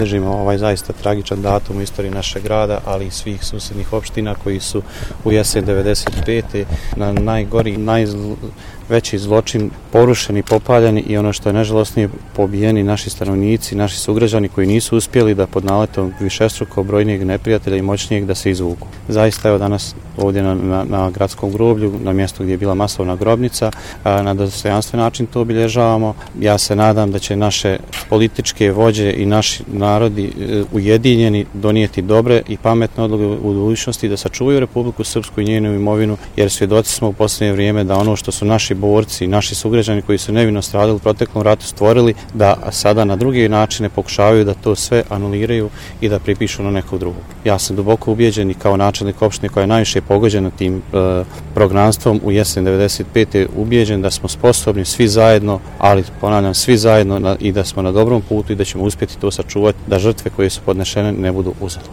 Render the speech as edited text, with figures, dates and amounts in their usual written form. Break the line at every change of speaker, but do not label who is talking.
obilježimo ovaj zaista tragičan datum u istoriji našeg grada, ali i svih susjednih opština koji su u jesen 95. na najgori, najveći zločin porušeni, popaljeni i ono što je najžalosnije, pobijeni naši stanovnici, naši sugrađani koji nisu uspjeli da pod naletom višestruko brojnijeg neprijatelja i moćnijeg da se izvuku. Zaista evo danas ovdje na gradskom groblju, na mjestu gdje je bila masovna grobnica, na dostojanstven način to obilježavamo. Ja se nadam da će naše političke vođe i naši narodi ujedinjeni donijeti dobre i pametne odluke u budućnosti da sačuvaju Republiku Srpsku i njenu imovinu, jer svjedoci smo u posljednje vrijeme da ono što su naši borci, naši sugrađani koji su nevino stradali u proteklom ratu stvorili, da sada na druge načine pokušavaju da to sve anuliraju i da pripišu na nekog drugog. Ja sam duboko ubijeđen i kao načelnik opštine koja je najviše pogođena tim prognanstvom u jesen 95. ubijeđen da smo sposobni svi zajedno, ali ponavljam svi zajedno i da smo na dobrom putu i da ćemo uspjeti to sačuvati, da žrtve koje su podnešene ne budu uzalud.